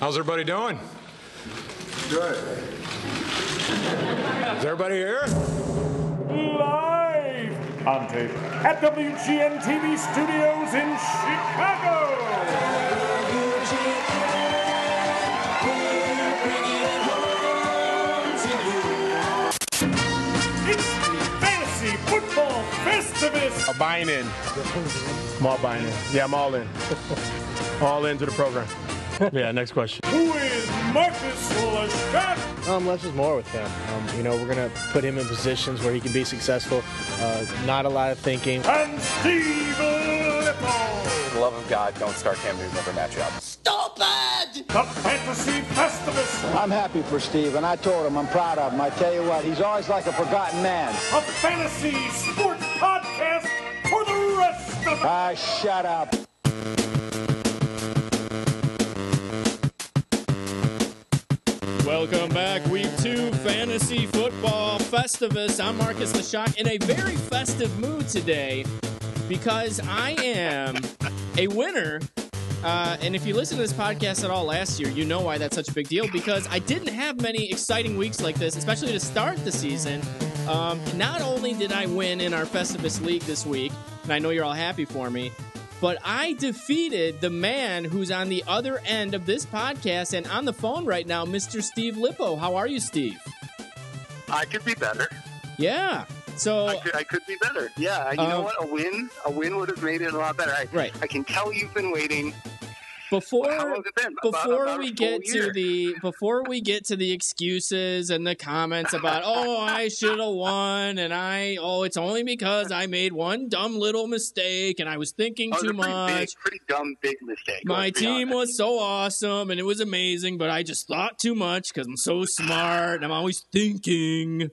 How's everybody doing? Good. Is everybody here? Live on tape at WGN TV studios in Chicago. It's the Fantasy Football Festivus. I'm buying in. I'm all buying in. Yeah, I'm all in. All into the program. Yeah, next question. Who is Marcus Lashott? Less is more with him. We're going to put him in positions where he can be successful. Not a lot of thinking. And Steve Lippo. For the love of God, don't start Cam Newton over matchup. Stupid! The Fantasy Festivus. I'm happy for Steve, and I told him I'm proud of him. I tell you what, he's always like a forgotten man. A fantasy sports podcast for the rest of us. Shut up. Welcome back, Week 2 Fantasy Football Festivus. I'm Marcus Lashott in a very festive mood today because I am a winner. And if you listen to this podcast at all last year, you know why that's such a big deal, because I didn't have many exciting weeks like this, especially to start the season. Not only did I win in our Festivus League this week, and I know you're all happy for me, but I defeated the man who's on the other end of this podcast and on the phone right now, Mr. Steve Lippo. How are you, Steve? I could be better. Yeah. So I could be better. Yeah. You know what? A win would have made it a lot better. Right. I can tell you've been waiting. Before how long has it been? Before we get to the excuses and the comments about I should have won and it's only because I made one dumb little mistake and I was thinking too much. Pretty dumb big mistake. My team was so awesome and it was amazing, but I just thought too much because I'm so smart and I'm always thinking.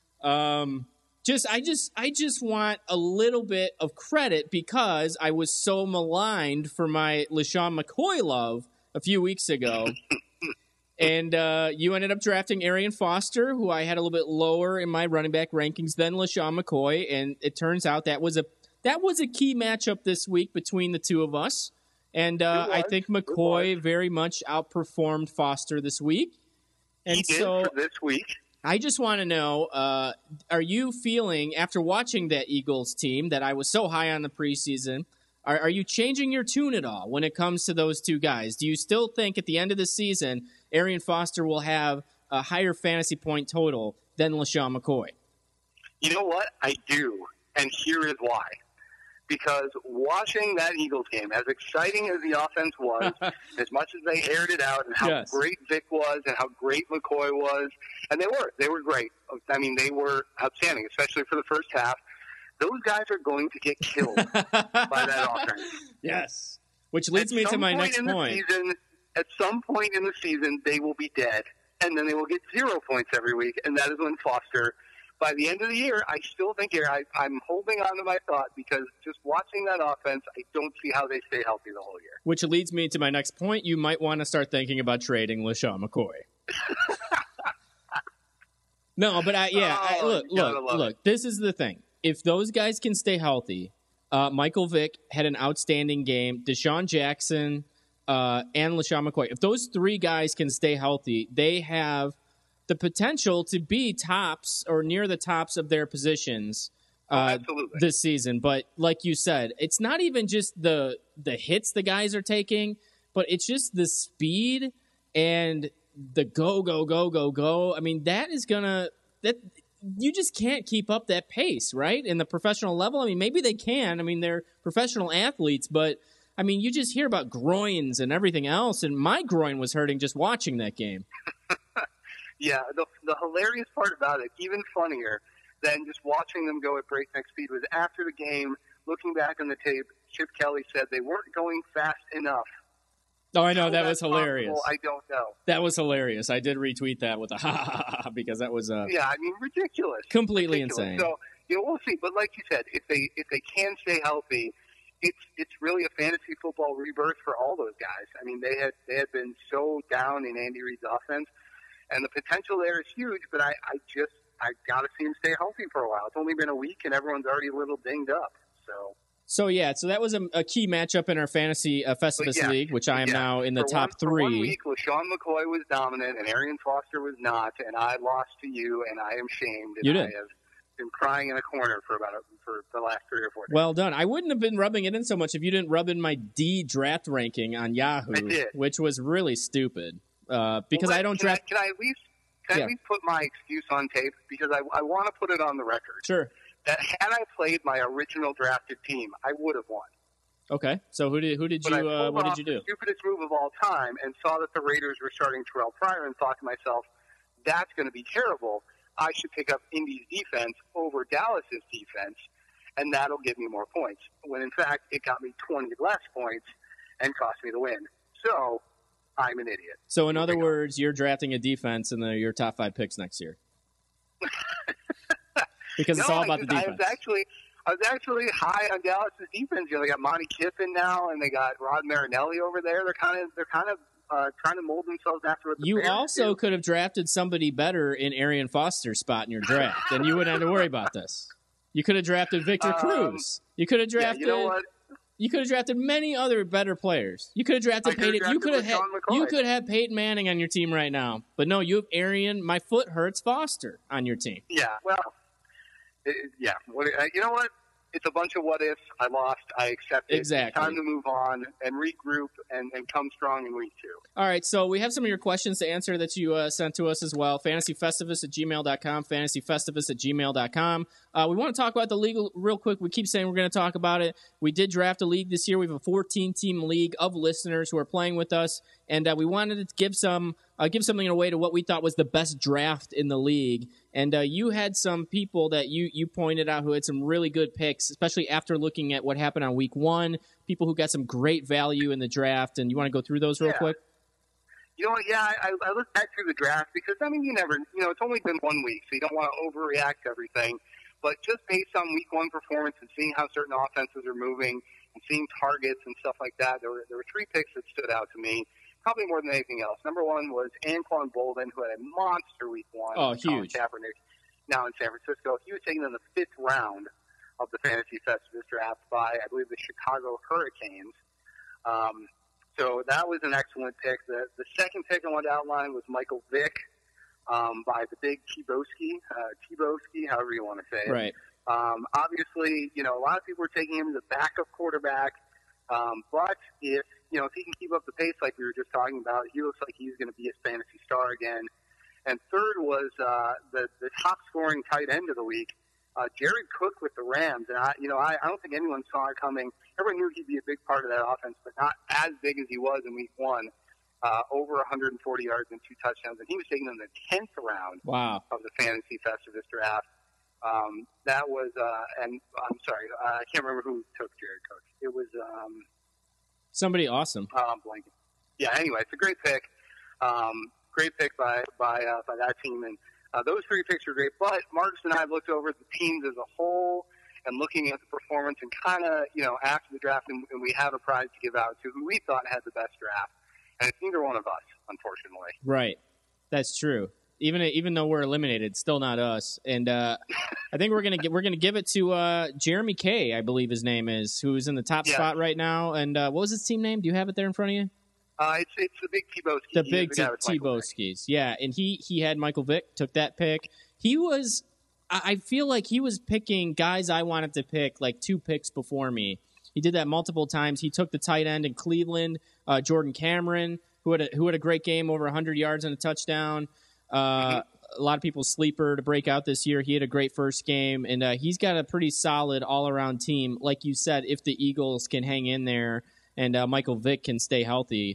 I just want a little bit of credit because I was so maligned for my LeSean McCoy love a few weeks ago. And you ended up drafting Arian Foster, who I had a little bit lower in my running back rankings than LeSean McCoy. And it turns out that was a key matchup this week between the two of us. And I think McCoy very much outperformed Foster this week. And he did for this week. I just want to know, are you feeling, after watching that Eagles team that I was so high on the preseason, are you changing your tune at all when it comes to those two guys? Do you still think at the end of the season, Arian Foster will have a higher fantasy point total than LeSean McCoy? You know what? I do, and here is why. Because watching that Eagles game, as exciting as the offense was, as much as they aired it out and how great Vic was and how great McCoy was, and they were great. I mean, they were outstanding, especially for the first half. Those guys are going to get killed by that offense. Yes. Which leads me to my next point. At some point in the season, they will be dead, and then they will get 0 points every week, and that is when Foster... By the end of the year, I still think I'm holding on to my thought because just watching that offense, I don't see how they stay healthy the whole year. Which leads me to my next point. You might want to start thinking about trading LeSean McCoy. No, but look. This is the thing. If those guys can stay healthy, Michael Vick had an outstanding game. Deshaun Jackson and LeSean McCoy. If those three guys can stay healthy, they have the potential to be tops or near the tops of their positions this season. But like you said, it's not even just the hits the guys are taking, but it's just the speed and the go. I mean, that you just can't keep up that pace, right? In the professional level. I mean, maybe they can. I mean, they're professional athletes, but I mean, you just hear about groins and everything else, and my groin was hurting just watching that game. Yeah, the hilarious part about it, even funnier than just watching them go at breakneck speed, was after the game, looking back on the tape, Chip Kelly said they weren't going fast enough. Oh, I know. That was hilarious. Possible, I don't know. That was hilarious. I did retweet that with a ha ha ha because that was ridiculous. Completely insane. So, we'll see. But like you said, if they can stay healthy, it's really a fantasy football rebirth for all those guys. I mean, they had been so down in Andy Reid's offense. And the potential there is huge, but I got to see him stay healthy for a while. It's only been a week, and everyone's already a little dinged up. So that was a key matchup in our fantasy Festivus League, which I am now in the top 3. For 1 week, LaShawn McCoy was dominant and Arian Foster was not, and I lost to you, and I am shamed. And you did. I have been crying in a corner for the last 3 or 4 days. Well done. I wouldn't have been rubbing it in so much if you didn't rub in my D draft ranking on Yahoo, I did. which was really stupid. Because I don't draft. Can I at least put my excuse on tape? Because I want to put it on the record. Sure. That had I played my original drafted team, I would have won. Okay, so what did you do? The stupidest move of all time, and saw that the Raiders were starting Terrell Pryor, and thought to myself, "That's going to be terrible. I should pick up Indy's defense over Dallas's defense, and that'll give me more points." When in fact, it got me 20 less points and cost me the win. So I'm an idiot. So in other words, you're drafting a defense in your top 5 picks next year. Because it's all about the defense. I was actually high on Dallas' defense. They got Monty Kiffin now, and they got Rod Marinelli over there. They're kind of trying to mold themselves after what the You Bears also do. could have drafted somebody better in Arian Foster's spot in your draft, and you wouldn't have to worry about this. You could have drafted Victor Cruz. You could have drafted. You know what? You could have drafted many other better players. You could have drafted Peyton. You could have Peyton Manning on your team right now. But no, you have Arian. My foot hurts Foster on your team. Yeah. Well. Yeah. You know what? It's a bunch of what ifs. I lost. I accept it. Exactly. It's time to move on and regroup and come strong in week 2. All right, so we have some of your questions to answer that you sent to us as well. FantasyFestivus@gmail.com, FantasyFestivus@gmail.com. We want to talk about the league real quick. We keep saying we're going to talk about it. We did draft a league this year. We have a 14-team league of listeners who are playing with us, and we wanted to give something away to what we thought was the best draft in the league. And you had some people that you pointed out who had some really good picks, especially after looking at what happened on week 1, people who got some great value in the draft. And you want to go through those real quick? You know what? Yeah, I looked back through the draft because, you never, it's only been 1 week, so you don't want to overreact to everything. But just based on week 1 performance and seeing how certain offenses are moving and seeing targets and stuff like that, there were 3 picks that stood out to me. Probably more than anything else. Number 1 was Anquan Boldin, who had a monster week 1. Oh, huge. Kaepernick, now in San Francisco. He was taken in the 5th round of the Fantasy Festivus draft by, I believe, the Chicago Hurricanes. So that was an excellent pick. The second pick I wanted to outline was Michael Vick by the big Teboski, however you want to say it. Right. Obviously, a lot of people were taking him as a backup quarterback. But if he can keep up the pace like we were just talking about, he looks like he's going to be a fantasy star again. And third was the top scoring tight end of the week, Jared Cook with the Rams. And I don't think anyone saw it coming. Everyone knew he'd be a big part of that offense, but not as big as he was in week 1. Over 140 yards and 2 touchdowns, and he was taken in the 10th round of the Fantasy Festivus draft. That was, and I'm sorry, I can't remember who took Jared Cook. It was somebody awesome. I'm blanking. Yeah. Anyway, it's a great pick. Great pick by that team, and those 3 picks are great. But Marcus and I have looked over the teams as a whole and looking at the performance, and kind of after the draft, and we have a prize to give out to who we thought had the best draft, and it's neither one of us, unfortunately. Right. That's true. Even though we're eliminated, still not us. And I think we're gonna give it to Jeremy K, I believe his name is, who's in the top spot right now. And what was his team name? Do you have it there in front of you? It's the big Teboski. The big Teboskis. Yeah, and he had Michael Vick, took that pick. He was, I feel like he was picking guys I wanted to pick like 2 picks before me. He did that multiple times. He took the tight end in Cleveland, Jordan Cameron, who had a great game, over 100 yards and a touchdown. A lot of people's sleeper to break out this year. He had a great first game, and he's got a pretty solid all-around team. Like you said, if the Eagles can hang in there and Michael Vick can stay healthy,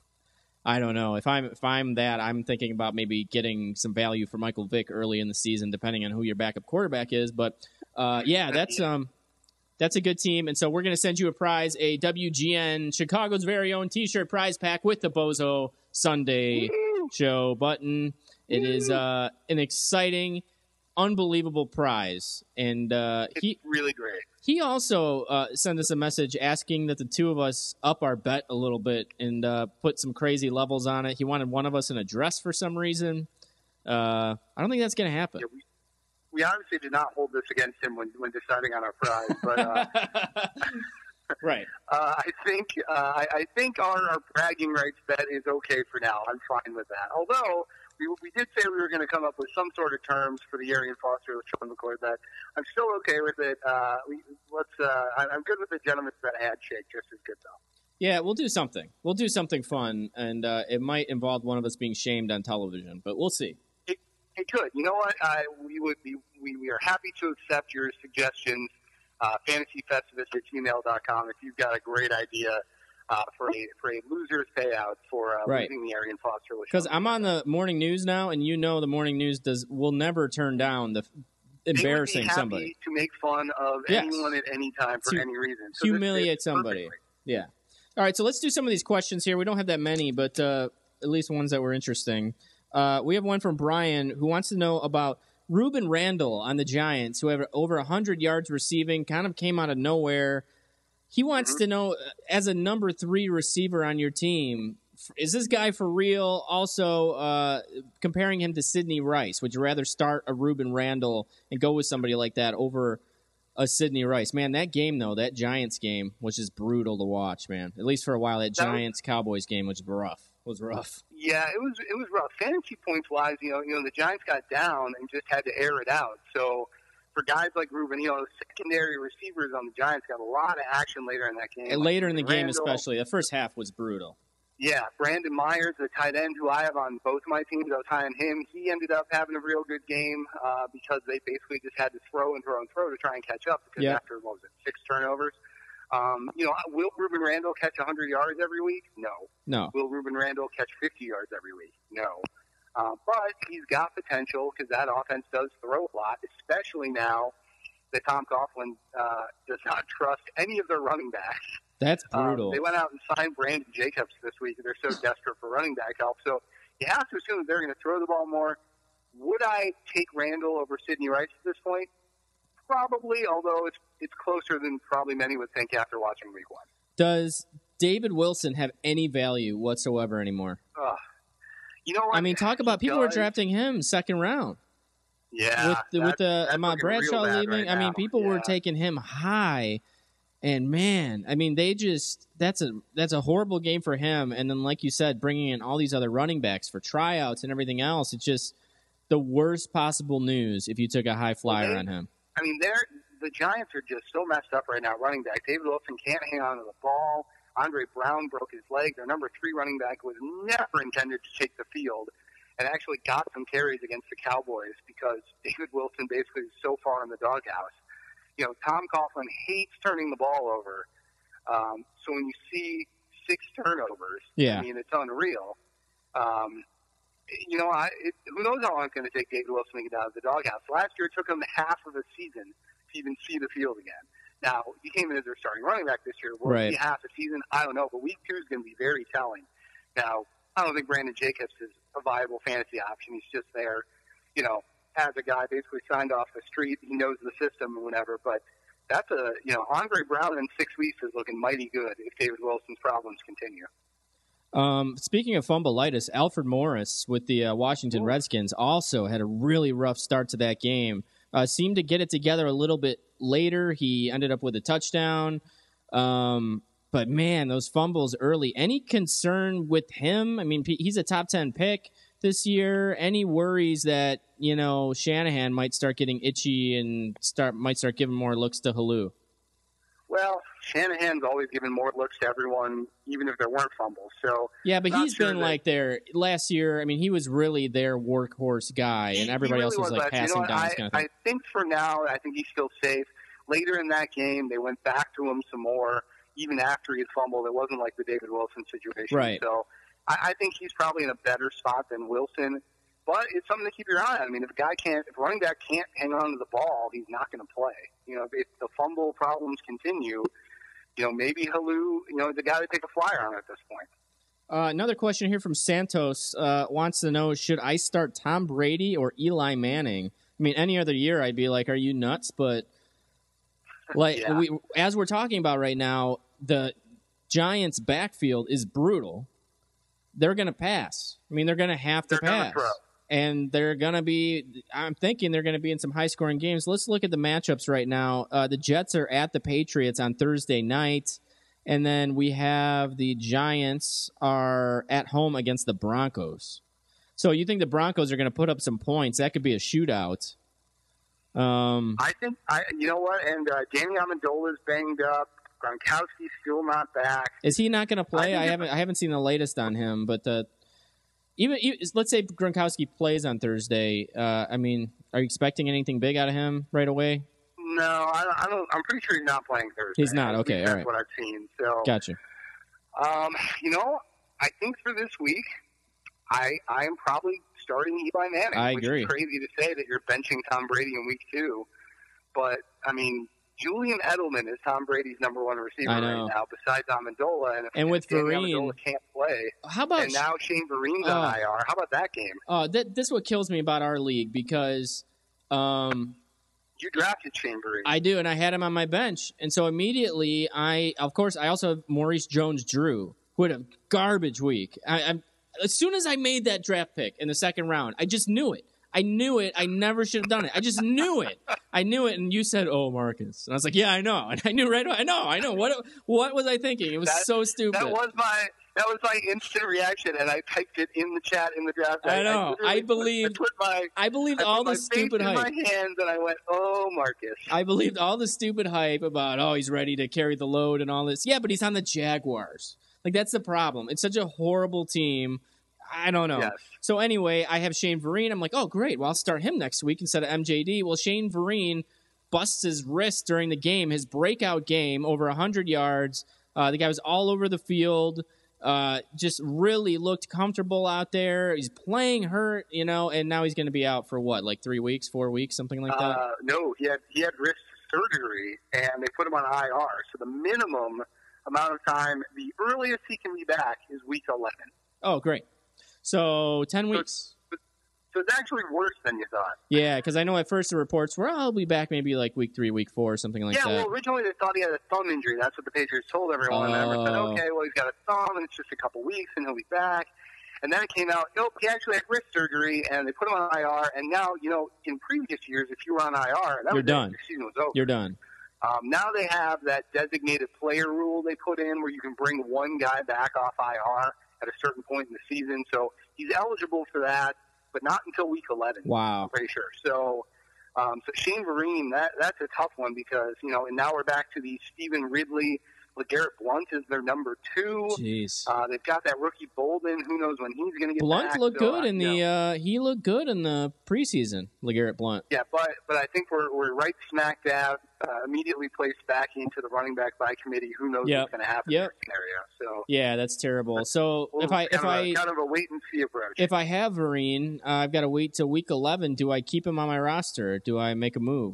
I don't know. If I'm that, I'm thinking about maybe getting some value for Michael Vick early in the season, depending on who your backup quarterback is. But that's a good team, and so we're going to send you a prize, a WGN Chicago's very own T-shirt prize pack with the Bozo Sunday Show button. It is an exciting, unbelievable prize, and it's really great. He also sent us a message asking that the 2 of us up our bet a little bit and put some crazy levels on it. He wanted one of us in a dress for some reason. I don't think that's going to happen. Yeah, we obviously did not hold this against him when deciding on our prize, but right. I think our bragging rights bet is okay for now. I'm fine with that. Although we did say we were going to come up with some sort of terms for the Arian Foster LeSean McCoy bet. I'm still okay with it. I'm good with the gentleman's bet handshake, just as good though. Yeah, we'll do something. We'll do something fun, and it might involve one of us being shamed on television, but we'll see. It could. You know what? We are happy to accept your suggestions. FantasyFestivus@gmail.com if you've got a great idea for a loser's payout for losing the Arian Foster. Because I'm on the morning news now, and the morning news will never turn down the embarrassing they would be happy somebody to make fun of anyone at any time for any reason. So humiliate somebody. Perfectly. Yeah. All right, so let's do some of these questions here. We don't have that many, but at least ones that were interesting. We have one from Brian who wants to know about Ruben Randall on the Giants, who have over 100 yards receiving, kind of came out of nowhere. He wants to know, as a number 3 receiver on your team, is this guy for real? Also, comparing him to Sidney Rice, would you rather start a Ruben Randall and go with somebody like that over a Sidney Rice? Man, that game, though, that Giants game was just brutal to watch, man. At least for a while, that Giants-Cowboys game was rough. Yeah, it was rough. Fantasy points wise, you know, the Giants got down and just had to air it out. So for guys like Ruben, secondary receivers on the Giants got a lot of action later in that game. And later in the game, especially, the first half was brutal. Yeah, Brandon Myers, the tight end who I have on both my teams, I was high on him. He ended up having a real good game because they basically just had to throw and throw and throw to try and catch up. Because after 6 turnovers. Will Ruben Randall catch 100 yards every week? No. Will Ruben Randall catch 50 yards every week? No. But he's got potential because that offense does throw a lot, especially now that Tom Coughlin does not trust any of their running backs. That's brutal. They went out and signed Brandon Jacobs this week. They're so desperate for running back help. So you have to assume that they're going to throw the ball more. Would I take Randall over Sidney Rice at this point? Probably, although it's closer than probably many would think after watching Week 1. Does David Wilson have any value whatsoever anymore? You know what? I mean, talk about people were drafting him second round. Yeah, with Ahmad Bradshaw leaving. Right I mean, people were taking him high, and man, I mean, that's a horrible game for him. And then, like you said, bringing in all these other running backs for tryouts and everything else, it's just the worst possible news if you took a high flyer on him. I mean, the Giants are just so messed up right now, running back. David Wilson can't hang on to the ball. Andre Brown broke his leg. Their number 3 running back was never intended to take the field and actually got some carries against the Cowboys because David Wilson basically is so far in the doghouse. You know, Tom Coughlin hates turning the ball over. So when you see 6 turnovers, I mean, it's unreal. Who knows how long it's going to take David Wilson to get out of the doghouse. Last year, it took him half of a season to even see the field again. Now, he came in as their starting running back this year. Will it be half a season? I don't know, but Week 2 is going to be very telling. Now, I don't think Brandon Jacobs is a viable fantasy option. He's just there, as a guy basically signed off the street. He knows the system and whatever, but that's Andre Brown in 6 weeks is looking mighty good if David Wilson's problems continue. Speaking of fumbleitis, Alfred Morris with the Washington Redskins also had a really rough start to that game. Seemed to get it together a little bit later. He ended up with a touchdown. But, man, those fumbles early. Any concern with him? I mean, he's a top 10 pick this year. Any worries that, Shanahan might start getting itchy and might start giving more looks to Halou? Well, Shanahan's always given more looks to everyone, even if there weren't fumbles. So yeah, but he's been like their last year. I mean, he was really their workhorse guy, and everybody else was like passing down. Kind of thing. I think for now, I think he's still safe. Later in that game, they went back to him some more, even after he had fumbled. It wasn't like the David Wilson situation. Right. So I think he's probably in a better spot than Wilson. But it's something to keep your eye on. I mean, if a running back can't hang on to the ball, he's not going to play. If the fumble problems continue, maybe Halou, the guy to take a flyer on at this point. Another question here from Santos wants to know, should I start Tom Brady or Eli Manning? I mean, any other year I'd be like, are you nuts? But as we're talking about right now, the Giants' backfield is brutal. They're going to pass. I mean, they're going to have to pass. And I'm thinking they're going to be in some high-scoring games. Let's look at the matchups right now. The Jets are at the Patriots on Thursday night. And then we have the Giants are at home against the Broncos. So you think the Broncos are going to put up some points? That could be a shootout. I think, you know what? And Danny Amendola's banged up. Gronkowski's still not back. Is he not going to play? I haven't seen the latest on him, but even let's say Gronkowski plays on Thursday. Are you expecting anything big out of him right away? No, I don't. I'm pretty sure he's not playing Thursday. He's not. Okay, all right. That's what I've seen. So, gotcha. I think for this week, I am probably starting Eli Manning. I agree. Which is crazy to say that you're benching Tom Brady in week 2, but Julian Edelman is Tom Brady's number 1 receiver right now, besides Amendola. And with Vereen, Amendola can't play. How about? And now Shane Vereen's on IR. How about that game? This is what kills me about our league because. You drafted Shane Vereen. I do, and I had him on my bench. And so immediately, I also have Maurice Jones-Drew, who had a garbage week. As soon as I made that draft pick in the second round, I just knew it. I knew it. I never should have done it. I just knew it. I knew it, and you said, "Oh, Marcus," and I was like, "Yeah, I know." And I knew right away. I know. What was I thinking? It was so stupid. That was my instant reaction, and I typed it in the chat in the draft. I know. I believed all the stupid hype. I put my hands, and I went, "Oh, Marcus." I believed all the stupid hype about, he's ready to carry the load and all this. Yeah, but he's on the Jaguars. Like, that's the problem. It's such a horrible team. I don't know. Yes. So anyway, I have Shane Vereen. I'm like, oh, great. Well, I'll start him next week instead of MJD. Well, Shane Vereen busts his wrist during the game, his breakout game, over 100 yards. The guy was all over the field, just really looked comfortable out there. He's playing hurt, and now he's going to be out for what, like 3 weeks, 4 weeks, something like that? No, he had wrist surgery, and they put him on IR. So the minimum amount of time, the earliest he can be back is week 11. Oh, great. So 10 weeks. So it's actually worse than you thought. Yeah, because I know at first the reports were, I'll be back maybe like week 3, week 4, something like that. Yeah, well, originally they thought he had a thumb injury. That's what the Patriots told everyone. And everyone said, okay, well, he's got a thumb, and it's just a couple weeks, and he'll be back. And then it came out, nope, he actually had wrist surgery, and they put him on IR. And now, in previous years, if you were on IR, you're done. Your season was over. You're done. Now they have that designated player rule they put in where you can bring one guy back off IR at a certain point in the season. So he's eligible for that, but not until week 11. Wow. I'm pretty sure. So Shane Vereen, that's a tough one because, and now we're back to the Stephen Ridley. LeGarrette Blount is their number 2. Jeez. They've got that rookie Bolden. Who knows when he's going to get Blount back. Looked good in the he looked good in the preseason, LeGarrette Blount. Yeah, but I think we're right smack dab, immediately placed back into the running back by committee. Who knows what's going to happen in this scenario. So yeah, that's terrible. So if I kind of a wait and see approach. If I have Vereen, I've got to wait till week 11. Do I keep him on my roster? Do I make a move?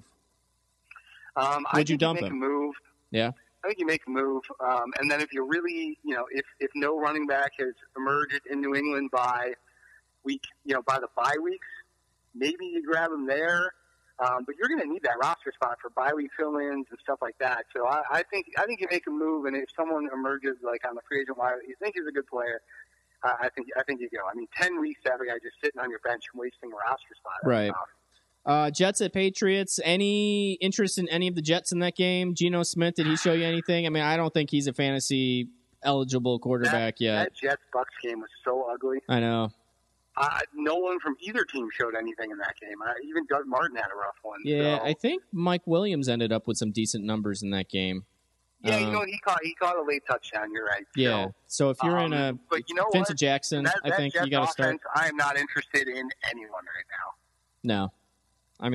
Would you dump him? A move. Yeah. I think you make a move, and then if you really, if no running back has emerged in New England by by the bye weeks, maybe you grab him there. But you're going to need that roster spot for bye week fill-ins and stuff like that. So I think you make a move, and if someone emerges like on the free agent wire, you think he's a good player. I think you go. 10 weeks to have a guy just sitting on your bench and wasting a roster spot. Right. Jets at Patriots. Any interest in any of the Jets in that game? Geno Smith, did he show you anything? I don't think he's a fantasy eligible quarterback yet. That Jets-Bucks game was so ugly. I know. No one from either team showed anything in that game. Even Doug Martin had a rough one. Yeah, so. I think Mike Williams ended up with some decent numbers in that game. Yeah, he caught a late touchdown. You're right. Yeah. So if you're in a Vincent Jackson, I think you got to start. I am not interested in anyone right now. No. I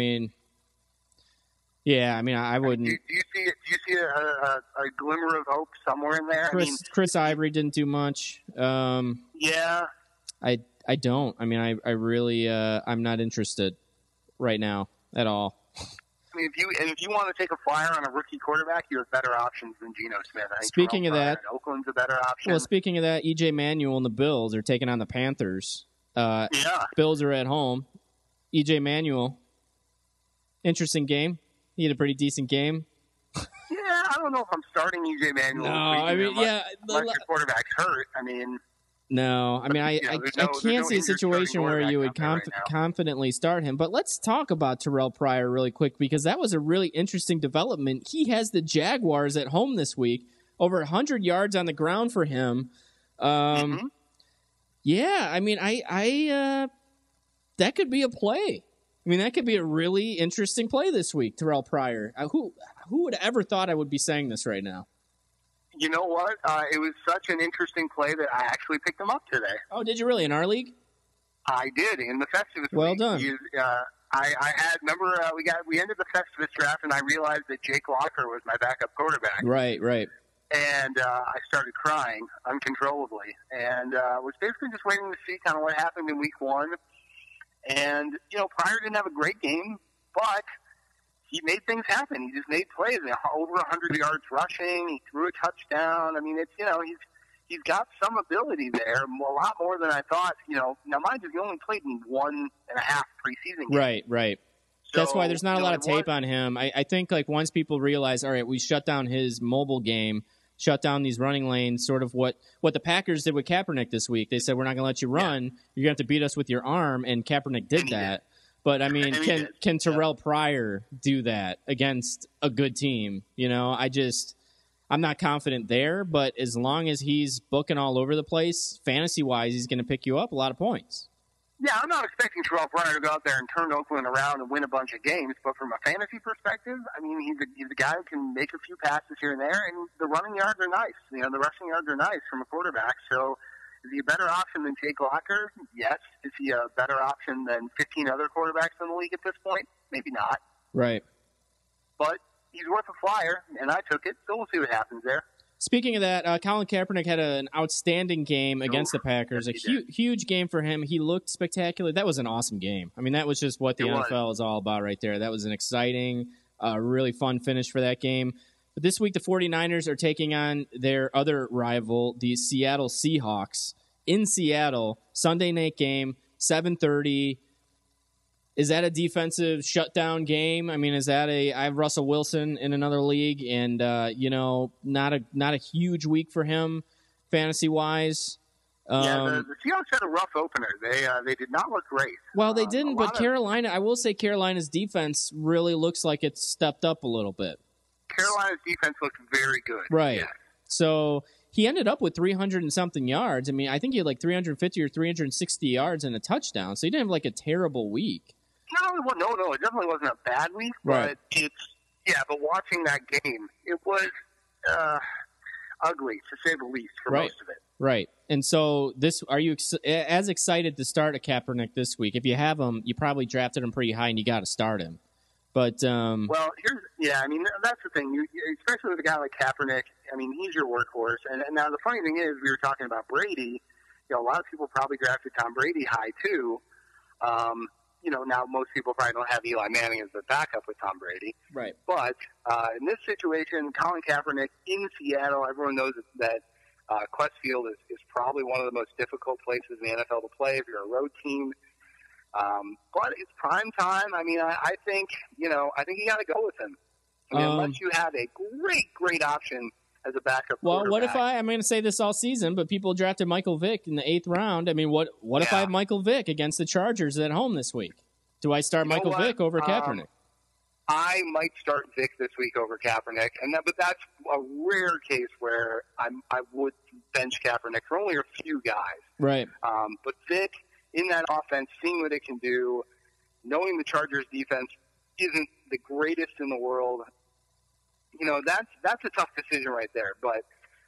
wouldn't. Do you see a glimmer of hope somewhere in there? Chris Ivory didn't do much. Yeah. I don't. I really I'm not interested right now at all. If you want to take a flyer on a rookie quarterback, you have better options than Geno Smith. Speaking of that, Oakland's a better option. Well, speaking of that, EJ Manuel and the Bills are taking on the Panthers. Yeah. Bills are at home. EJ Manuel. Interesting game. He had a pretty decent game. Yeah, I don't know if I'm starting EJ Manuel. No, unless your quarterback's hurt. No, I mean, I can't see a situation where you would confidently start him. But let's talk about Terrell Pryor really quick, because that was a really interesting development. He has the Jaguars at home this week, over 100 yards on the ground for him. Yeah, I mean, that could be a play. I mean, that could be a really interesting play this week, Terrell Pryor. Who would have ever thought I would be saying this right now? You know what? It was such an interesting play that I actually picked him up today. Oh, did you really? In our league? I did, in the Festivus Well league. done. We ended the Festivus draft, and I realized that Jake Locker was my backup quarterback. Right. And I started crying uncontrollably, and was basically just waiting to see kind of what happened in week one. And, Pryor didn't have a great game, but he made things happen. He just made plays. Over 100 yards rushing. He threw a touchdown. I mean, he's got some ability there, a lot more than I thought. Now, mind you, he only played in 1.5 preseason games. Right. So, that's why there's not a lot of tape on him. I think, once people realize, all right, we shut down his mobile game, shut down these running lanes, sort of what the Packers did with Kaepernick this week. They said, we're not going to let you run. Yeah. You're going to have to beat us with your arm, and Kaepernick did that. But, I mean, can Terrell Pryor do that against a good team? I'm not confident there, but as long as he's booking all over the place, fantasy-wise, he's going to pick you up a lot of points. Yeah, I'm not expecting Terrell Pryor to go out there and turn Oakland around and win a bunch of games, but from a fantasy perspective, I mean, he's a guy who can make a few passes here and there, and the running yards are nice. The rushing yards are nice from a quarterback, so is he a better option than Jake Locker? Yes. Is he a better option than 15 other quarterbacks in the league at this point? Maybe not. Right. But he's worth a flyer, and I took it, so we'll see what happens there. Speaking of that, Colin Kaepernick had an outstanding game against the Packers. A huge game for him. He looked spectacular. That was an awesome game. I mean, that was just what the NFL is all about right there. That was an exciting, really fun finish for that game. But this week, the 49ers are taking on their other rival, the Seattle Seahawks, in Seattle. Sunday night game, 7:30. Is that a defensive shutdown game? I mean, I have Russell Wilson in another league, and not a huge week for him, fantasy wise. The Seahawks had a rough opener. They did not look great. Well, they didn't, but Carolina. I will say Carolina's defense really looks like it's stepped up a little bit. Carolina's defense looks very good. Right. Yeah. So he ended up with 300 and something yards. I mean, I think he had 350 or 360 yards and a touchdown. So he didn't have a terrible week. No, it definitely wasn't a bad week. Right. But but watching that game, it was ugly to say the least for most of it. Right. And so are you as excited to start a Kaepernick this week? If you have him, you probably drafted him pretty high and you got to start him. But that's the thing. Especially with a guy like Kaepernick, I mean, he's your workhorse. And now the funny thing is, we were talking about Brady. A lot of people probably drafted Tom Brady high too. Now most people probably don't have Eli Manning as their backup with Tom Brady. Right. But in this situation, Colin Kaepernick in Seattle, everyone knows that Quest Field is probably one of the most difficult places in the NFL to play if you're a road team. But it's prime time. I mean, I think you got to go with him. I mean, unless you have a great option as a backup quarterback. What if I'm going to say this all season, but people drafted Michael Vick in the 8th round. I mean, what if I have Michael Vick against the Chargers at home this week? Do I start Michael Vick over Kaepernick? I might start Vick this week over Kaepernick, but that's a rare case where I would bench Kaepernick for only a few guys. Right. But Vick, in that offense, seeing what it can do, knowing the Chargers defense isn't the greatest in the world, that's a tough decision right there. But,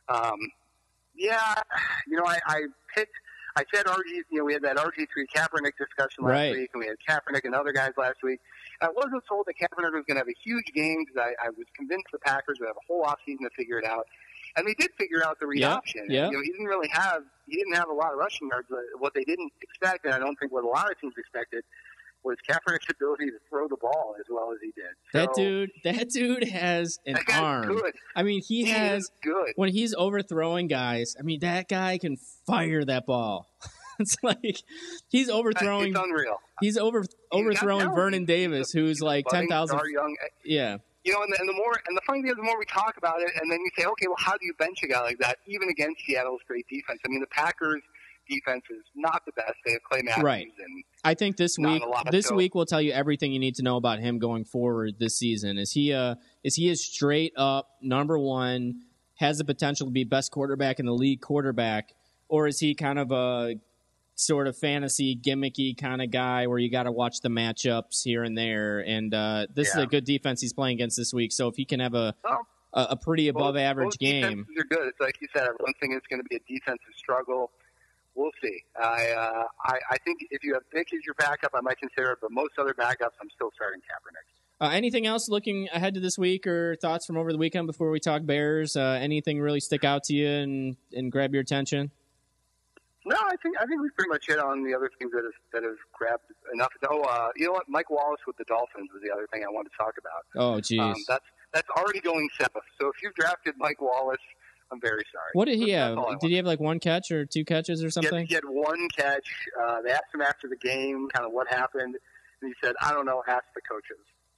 I said RG, we had that RG3 Kaepernick discussion last week, and we had Kaepernick and other guys last week. I wasn't told that Kaepernick was going to have a huge game because I was convinced the Packers would have a whole offseason to figure it out. And they did figure out the read option. Yeah. He didn't have a lot of rushing yards. What they didn't expect, and I don't think what a lot of teams expected, was Kaepernick's ability to throw the ball as well as he did. That dude has an arm. Good. I mean, he has good. When he's overthrowing guys. I mean, that guy can fire that ball. It's like he's overthrowing. It's unreal. He's overthrowing Vernon Davis, who's like 10,000. Yeah. And the funny thing is, the more we talk about it, and then you say, okay, well, how do you bench a guy like that, even against Seattle's great defense? I mean, the Packers defense is not the best. They have Clay Matthews. Right. And I think this not a lot, week so- will tell you everything you need to know about him going forward this season. Is he a straight up number one, has the potential to be best quarterback in the league quarterback, or is he kind of a sort of fantasy gimmicky kind of guy where you got to watch the matchups here and there? And this is a good defense he's playing against this week. So if he can have a pretty above average game, defenses are good. It's like you said, everyone thinks it's going to be a defensive struggle. We'll see. I think if you have Vic as your backup, I might consider it, but most other backups, I'm still starting Kaepernick. Anything else looking ahead to this week or thoughts from over the weekend before we talk Bears? Anything really stick out to you and grab your attention? No, I think we've pretty much hit on the other things that have grabbed enough. Oh, you know what? Mike Wallace with the Dolphins was the other thing I wanted to talk about. Oh, geez. That's already going south. So if you've drafted Mike Wallace, I'm very sorry. What did he have? Did he have like one catch or two catches or something? He had one catch. They asked him after the game kind of what happened, and he said, "I don't know. Ask the coaches."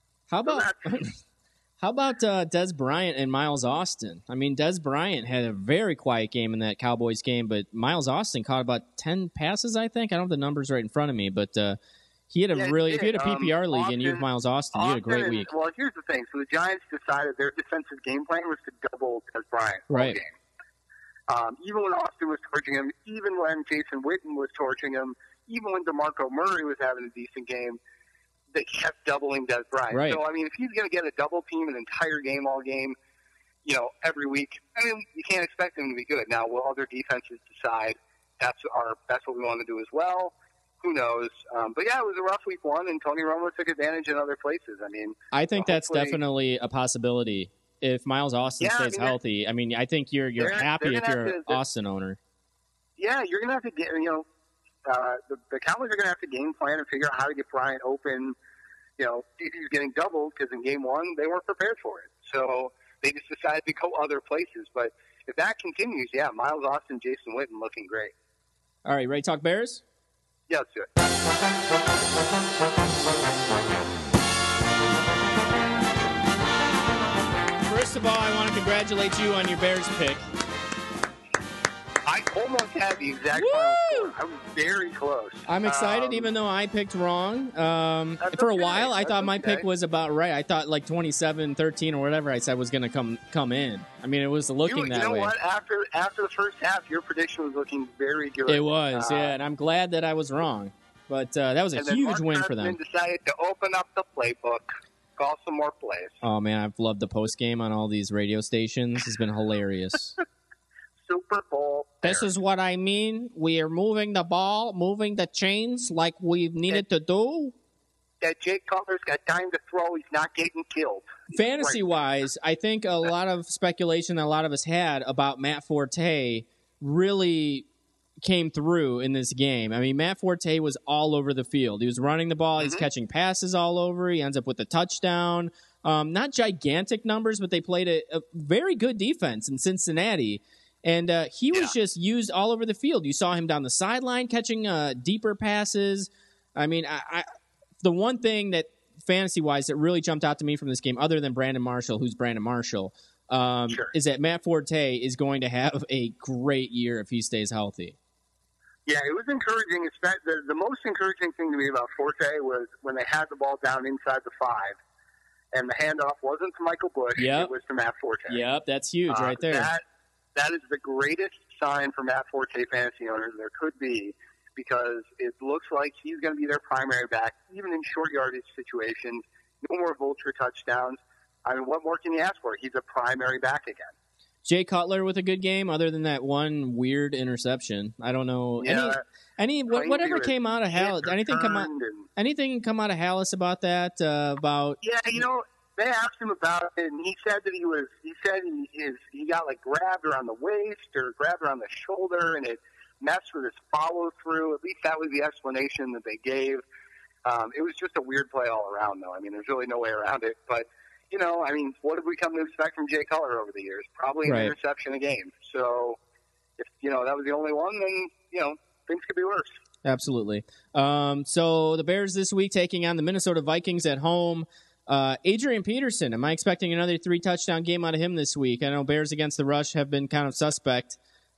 How about Dez Bryant and Miles Austin? I mean, Dez Bryant had a very quiet game in that Cowboys game, but Miles Austin caught about 10 passes, I think. I don't have the numbers right in front of me, but he had if you had a PPR league and you have Miles Austin, you had a great week. Well, here's the thing. So the Giants decided their defensive game plan was to double Dez Bryant all right. game. Even when Austin was torching him, even when Jason Witten was torching him, even when DeMarco Murray was having a decent game, they kept doubling Dez Bryant. Right. So, I mean, if he's going to get a double team an entire game, all game, every week, I mean, you can't expect him to be good. Now, will other defenses decide that's what we want to do as well? Who knows? But, yeah, it was a rough week one, and Tony Romo took advantage in other places. I mean, I think that's definitely a possibility. If Miles Austin stays healthy, I mean, I think you're happy if you're an Austin owner. Yeah, you're going to have to get, the Cowboys are going to have to game plan and figure out how to get Bryant open, if he's getting doubled, because in game one, they weren't prepared for it. So they just decided to go other places. But if that continues, yeah, Miles Austin, Jason Witten looking great. All right, ready to talk Bears? Yeah, let's do it. First of all, I want to congratulate you on your Bears pick. I almost had the exact final score. I was very close. I'm excited, even though I picked wrong. For a while, I thought my pick was about right. I thought like 27-13 or whatever I said was going to come in. I mean, it was looking that way. You know what? After the first half, your prediction was looking very good. It was, yeah, and I'm glad that I was wrong. But that was a huge win for them. And decided to open up the playbook, call some more plays. Oh, man, I've loved the post game on all these radio stations. It's been hilarious. Super Bowl. This is what I mean. We are moving the ball, moving the chains like we've needed to do. That Jake Cutler's got time to throw. He's not getting killed. Fantasy-wise, I think a lot of speculation that a lot of us had about Matt Forte really came through in this game. I mean, Matt Forte was all over the field. He was running the ball. He's catching passes all over. He ends up with a touchdown. Not gigantic numbers, but they played a very good defense in Cincinnati. And he was just used all over the field. You saw him down the sideline catching deeper passes. I mean, the one thing that fantasy-wise that really jumped out to me from this game, other than Brandon Marshall, who's Brandon Marshall, is that Matt Forte is going to have a great year if he stays healthy. Yeah, it was encouraging. The most encouraging thing to me about Forte was when they had the ball down inside the 5, and the handoff wasn't to Michael Bush, it was to Matt Forte. Yep, that's huge right there. That is the greatest sign for Matt Forte fantasy owners there could be, because it looks like he's going to be their primary back, even in short yardage situations. No more vulture touchdowns. I mean, what more can you ask for? He's a primary back again. Jay Cutler with a good game, other than that one weird interception. I don't know. Yeah, whatever came out of Hallis. Anything come out of Hallis about that? Yeah, they asked him about it, and he said that he got like grabbed around the waist or grabbed around the shoulder, and it messed with his follow through. At least that was the explanation that they gave. It was just a weird play all around, though. I mean, there's really no way around it. But I mean, what have we come to expect from Jay Cutler over the years? Probably an interception a game. So if that was the only one, then things could be worse. Absolutely. So the Bears this week taking on the Minnesota Vikings at home. Adrian Peterson, am I expecting another 3-touchdown game out of him this week? I know Bears against the rush have been kind of suspect.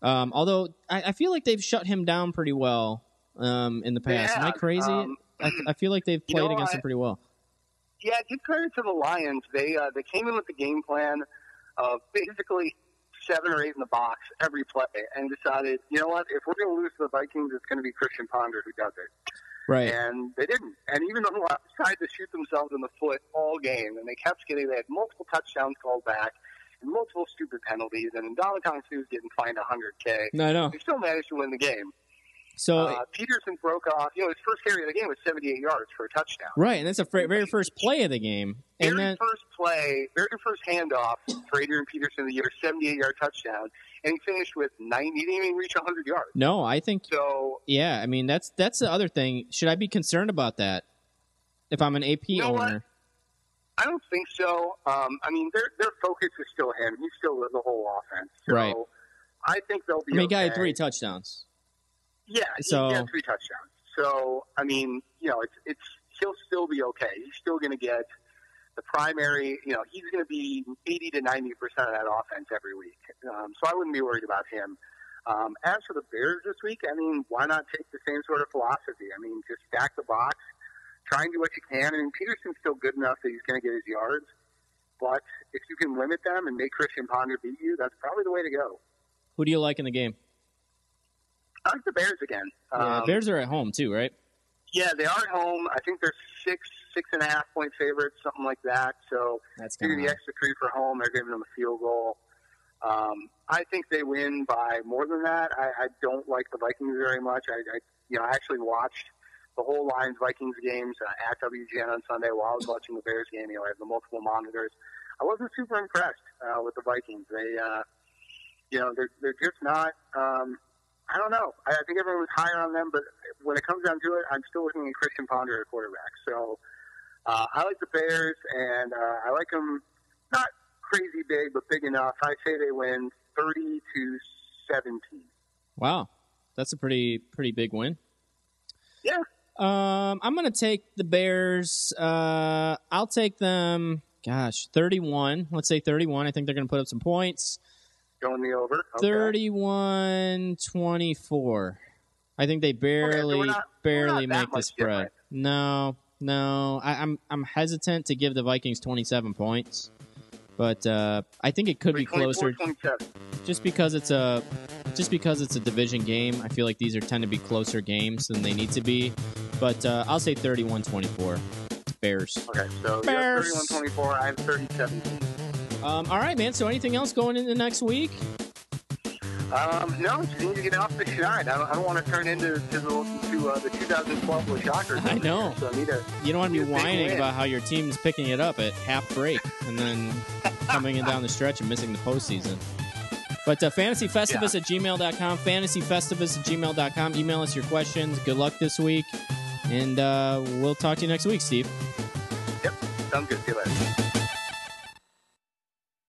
Although I feel like they've shut him down pretty well in the past. Am I crazy? I feel like they've played against him pretty well. Yeah, give credit to the Lions. They came in with the game plan of basically 7 or 8 in the box every play and decided, you know what, if we're going to lose to the Vikings, it's going to be Christian Ponder who does it. Right. And they didn't. And even though the Lions tried to shoot themselves in the foot all game, and they had multiple touchdowns called back and multiple stupid penalties, and Ndamukong Suh's getting fined $100K. No, I know. They still managed to win the game. So Peterson broke off. His first carry of the game was 78 yards for a touchdown. Right, and that's the very first play of the game. And very first handoff for Adrian Peterson of the year, 78-yard touchdown, and he finished with 90. He didn't even reach 100 yards. No, I think so. Yeah, I mean that's the other thing. Should I be concerned about that if I'm an AP owner? What? I don't think so. I mean, their focus is still him. He's still the whole offense. So right. I think they'll be. I mean, okay. guy had 3 touchdowns. Yeah, so, he had 3 touchdowns. So, I mean, it's he'll still be okay. He's still going to get the primary, he's going to be 80 to 90% of that offense every week. So I wouldn't be worried about him. As for the Bears this week, I mean, why not take the same sort of philosophy? I mean, just stack the box, try and do what you can. I mean, Peterson's still good enough that he's going to get his yards. But if you can limit them and make Christian Ponder beat you, that's probably the way to go. Who do you like in the game? I like the Bears again. Bears are at home too, right? Yeah, they are at home. I think they're 6.5 point favorites, something like that. So that's maybe the extra 3 for home. They're giving them a field goal. I think they win by more than that. I don't like the Vikings very much. I actually watched the whole Lions Vikings games at WGN on Sunday while I was watching the Bears game. I have the multiple monitors. I wasn't super impressed with the Vikings. They, they're just not. I don't know. I think everyone was higher on them, but when it comes down to it, I'm still looking at Christian Ponder at quarterback. So I like the Bears, and I like them not crazy big, but big enough. I say they win 30-17. Wow, that's a pretty big win. Yeah. I'm going to take the Bears. I'll take them, 31. Let's say 31. I think they're going to put up some points. Going the over. Okay. 31-24. I think they barely make the spread. Different. No. I'm hesitant to give the Vikings 27 points, but I think it could be closer. 27. Just because it's a division game, I feel like these tend to be closer games than they need to be. But I'll say 31-24. Bears. Okay, so Bears. You have 31-24. I have 30-17. All right, man. So anything else going into next week? No, just need to get off the schneid. I don't want to turn into the 2012 with Shockers. I know. So you don't want to be whining about how your team's picking it up at half break and then coming in down the stretch and missing the postseason. But fantasyfestivus at gmail.com, fantasyfestivus at gmail.com. Email us your questions. Good luck this week. And we'll talk to you next week, Steve. Yep. Sounds good. See you later.